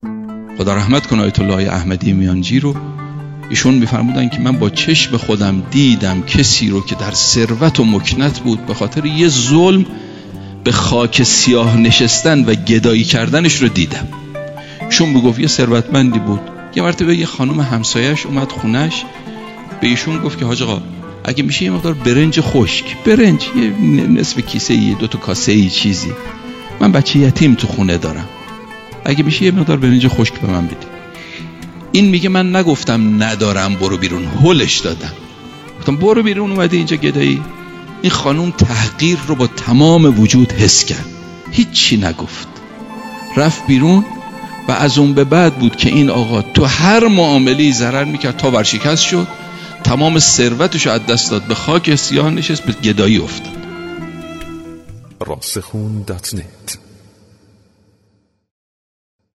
خدا رحمت کنه آیت الله احمدی میانجی رو. ایشون میفرمودن که من با چشم خودم دیدم کسی رو که در ثروت و مکنت بود، به خاطر یه ظلم به خاک سیاه نشستن و گدایی کردنش رو دیدم. ایشون میگفت یه ثروتمندی بود، یه مرتبه یه خانم همسایش اومد خونش، به ایشون گفت که حاج آقا اگه میشه یه مقدار برنج خشک، برنج یه نصف کیسه، یه 2 تا کاسه ای چیزی، من بچه یتیم تو خونه دارم، اگه میشه یه مقدار برنج خشک به من بدی. این میگه من نگفتم ندارم برو بیرون، هلش دادم، گفتم برو بیرون، اومدی اینجا گدایی. این خانم تحقیر رو با تمام وجود حس کرد، هیچی نگفت، رفت بیرون. و از اون به بعد بود که این آقا تو هر معامله‌ای ضرر میکرد تا ورشکست شد، تمام ثروتش رو از دست داد، به خاک سیاه نشست، به گدایی افتاد. راسخون.net